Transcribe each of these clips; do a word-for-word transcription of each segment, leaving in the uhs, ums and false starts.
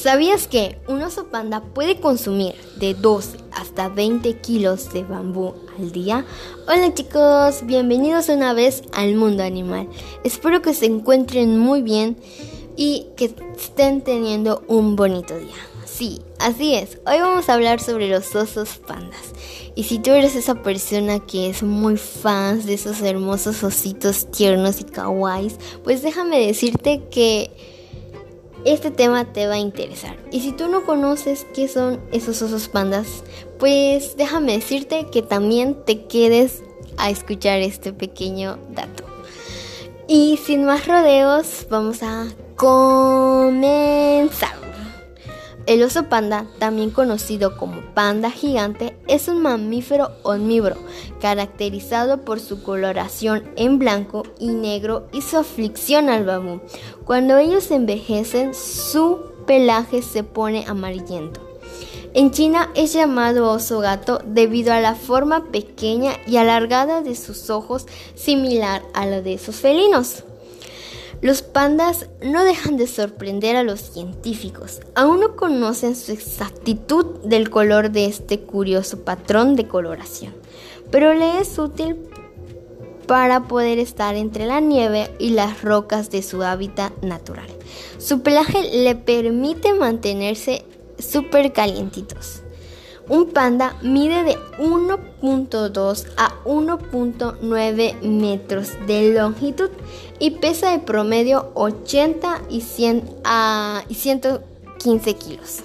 ¿Sabías que un oso panda puede consumir de doce hasta veinte kilos de bambú al día? Hola chicos, bienvenidos una vez al mundo animal. Espero que se encuentren muy bien y que estén teniendo un bonito día. Sí, así es, hoy vamos a hablar sobre los osos pandas. Y si tú eres esa persona que es muy fan de esos hermosos ositos tiernos y kawaiis, pues déjame decirte que este tema te va a interesar. Y si tú no conoces qué son esos osos pandas, pues déjame decirte que también te quedes a escuchar este pequeño dato. Y sin más rodeos, vamos a comenzar. El oso panda, también conocido como panda gigante, es un mamífero omnívoro, caracterizado por su coloración en blanco y negro y su aflicción al bambú. Cuando ellos envejecen, su pelaje se pone amarillento. En China es llamado oso gato debido a la forma pequeña y alargada de sus ojos, similar a la de esos felinos. Los pandas no dejan de sorprender a los científicos. Aún no conocen su exactitud del color de este curioso patrón de coloración, pero le es útil para poder estar entre la nieve y las rocas de su hábitat natural. Su pelaje le permite mantenerse súper calientitos. Un panda mide de uno punto dos a uno punto nueve metros de longitud y pesa de promedio ochenta y cien a ciento quince kilos.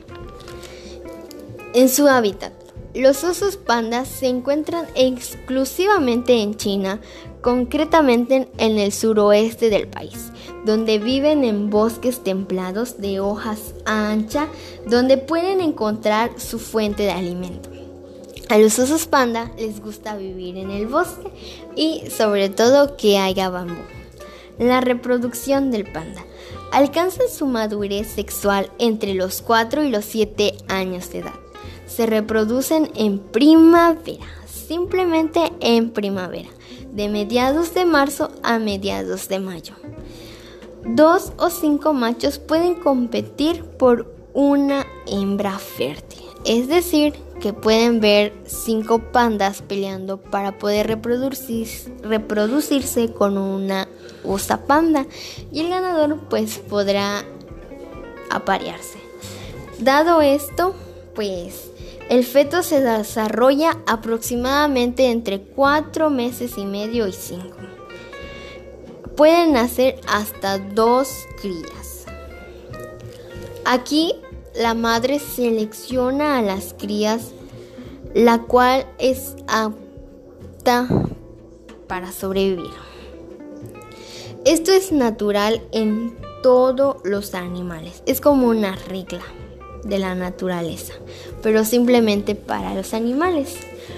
En su hábitat, los osos pandas se encuentran exclusivamente en China, concretamente en el suroeste del país, donde viven en bosques templados de hojas anchas, donde pueden encontrar su fuente de alimento. A los osos panda les gusta vivir en el bosque y sobre todo que haya bambú. La reproducción del panda alcanza su madurez sexual entre los cuatro y los siete años de edad. Se reproducen en primavera, simplemente en primavera, de mediados de marzo a mediados de mayo. Dos o cinco machos pueden competir por una hembra fértil, es decir, que pueden ver cinco pandas peleando para poder reproducir, reproducirse con una osa panda y el ganador pues podrá aparearse. Dado esto, pues el feto se desarrolla aproximadamente entre cuatro meses y medio y cinco. Pueden nacer hasta dos crías. Aquí la madre selecciona a las crías, la cual es apta para sobrevivir. Esto es natural en todos los animales. Es como una regla de la naturaleza, pero simplemente para los animales.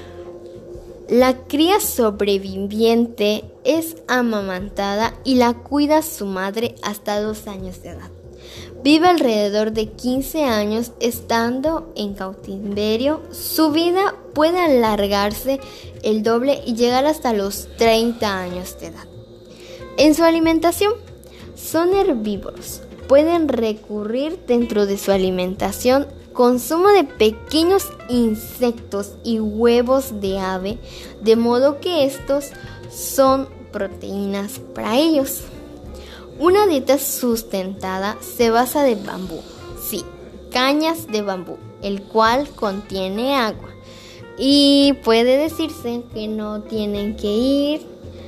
La cría sobreviviente es amamantada y la cuida su madre hasta dos años de edad. Vive alrededor de quince años estando en cautiverio. Su vida puede alargarse el doble y llegar hasta los treinta años de edad. En su alimentación, son herbívoros. Pueden recurrir dentro de su alimentación consumo de pequeños insectos y huevos de ave, de modo que estos son proteínas para ellos. Una dieta sustentada se basa de bambú, sí, cañas de bambú, el cual contiene agua. Y puede decirse que no tienen que ir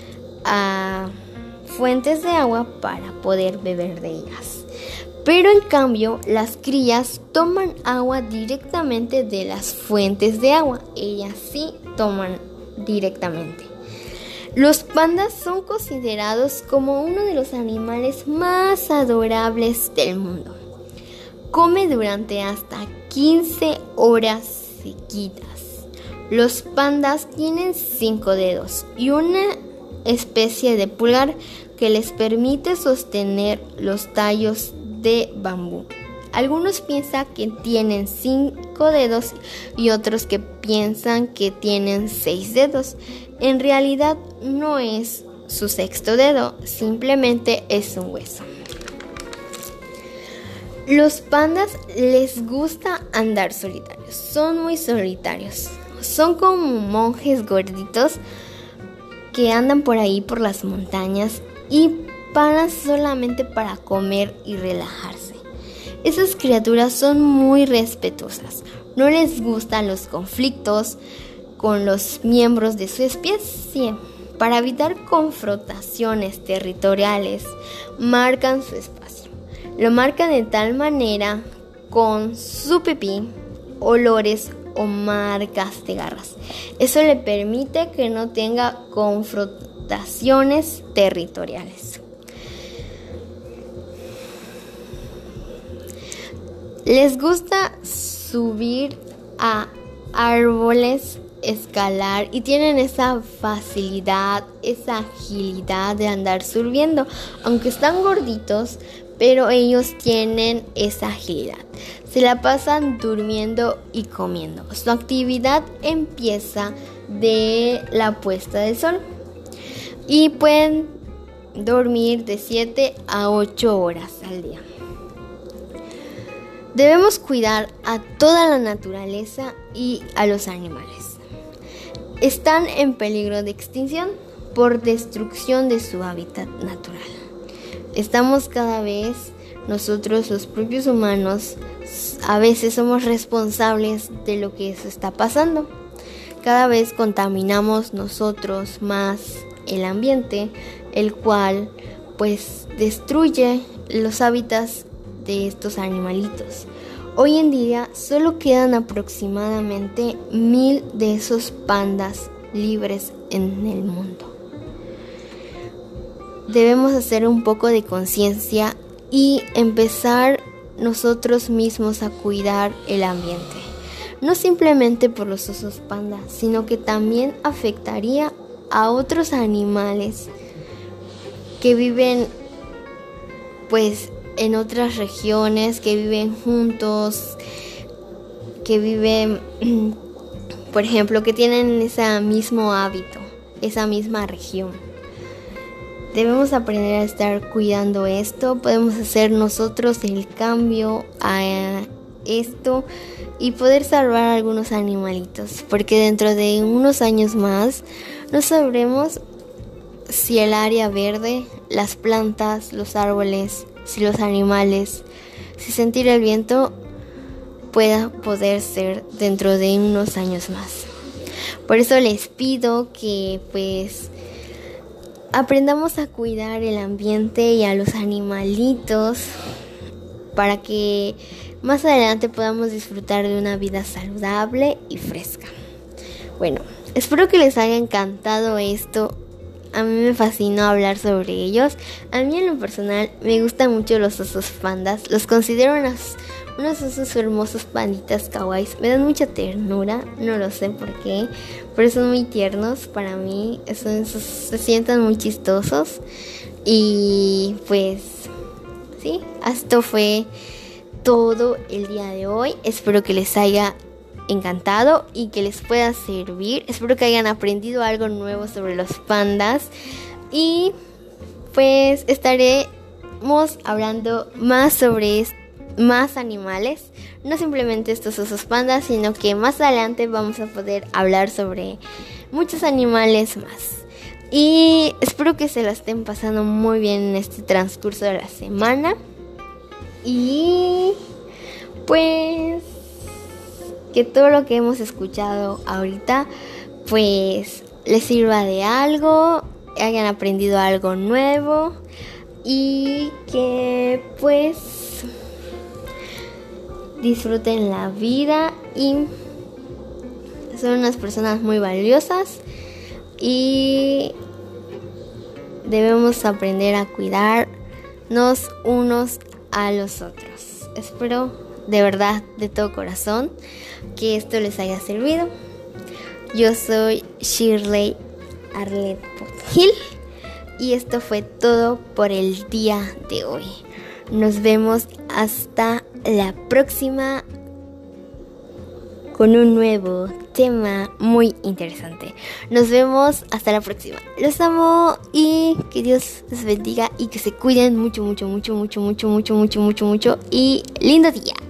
a fuentes de agua para poder beber de ellas. Pero en cambio, las crías toman agua directamente de las fuentes de agua. Ellas sí toman directamente. Los pandas son considerados como uno de los animales más adorables del mundo. Come durante hasta quince horas seguidas. Los pandas tienen cinco dedos y una especie de pulgar que les permite sostener los tallos de bambú. Algunos piensan que tienen cinco dedos y otros que piensan que tienen seis dedos. En realidad no es su sexto dedo, simplemente es un hueso. Los pandas les gusta andar solitarios, son muy solitarios. Son como monjes gorditos que andan por ahí por las montañas y paran solamente para comer y relajarse. Esas criaturas son muy respetuosas, no les gustan los conflictos con los miembros de su especie. Para evitar confrontaciones territoriales, marcan su espacio. Lo marcan de tal manera con su pipí, olores o marcas de garras. Eso le permite que no tenga confrontaciones territoriales. Les gusta subir a árboles, escalar y tienen esa facilidad, esa agilidad de andar subiendo, aunque están gorditos, pero ellos tienen esa agilidad. Se la pasan durmiendo y comiendo. Su actividad empieza de la puesta del sol y pueden dormir de siete a ocho horas al día. Debemos cuidar a toda la naturaleza y a los animales. Están en peligro de extinción por destrucción de su hábitat natural. Estamos cada vez, nosotros los propios humanos, a veces somos responsables de lo que eso está pasando. Cada vez contaminamos nosotros más el ambiente, el cual pues destruye los hábitats de estos animalitos. Hoy en día solo quedan aproximadamente mil de esos pandas libres en el mundo. Debemos hacer un poco de conciencia y empezar nosotros mismos a cuidar el ambiente. No simplemente por los osos panda, sino que también afectaría a otros animales que viven pues en otras regiones, que viven juntos, que viven, por ejemplo, que tienen ese mismo hábito, esa misma región. Debemos aprender a estar cuidando esto. Podemos hacer nosotros el cambio a esto y poder salvar a algunos animalitos, porque dentro de unos años más no sabremos si el área verde, las plantas, los árboles, si los animales, si sentir el viento pueda poder ser dentro de unos años más. Por eso les pido que pues aprendamos a cuidar el ambiente y a los animalitos para que más adelante podamos disfrutar de una vida saludable y fresca. Bueno, espero que les haya encantado esto. A mí me fascinó hablar sobre ellos. A mí en lo personal me gustan mucho los osos pandas. Los considero unos, unos osos hermosos panditas kawaiis. Me dan mucha ternura, no lo sé por qué, pero son muy tiernos para mí. Son, se sienten muy chistosos. Y pues sí, esto fue todo el día de hoy. Espero que les haya encantado y que les pueda servir. Espero que hayan aprendido algo nuevo sobre los pandas y pues estaremos hablando más sobre más animales, no simplemente estos osos pandas, sino que más adelante vamos a poder hablar sobre muchos animales más. Y espero que se la estén pasando muy bien en este transcurso de la semana y pues que todo lo que hemos escuchado ahorita pues les sirva de algo, hayan aprendido algo nuevo y que pues disfruten la vida y son unas personas muy valiosas y debemos aprender a cuidarnos unos a los otros. Espero de verdad, de todo corazón, que esto les haya servido. Yo soy Shirley Arlette Gil y esto fue todo por el día de hoy. Nos vemos hasta la próxima. con un nuevo tema muy interesante. Nos vemos hasta la próxima. Los amo y que Dios les bendiga y que se cuiden mucho, mucho, mucho, mucho, mucho, mucho, mucho, mucho, mucho y lindo día.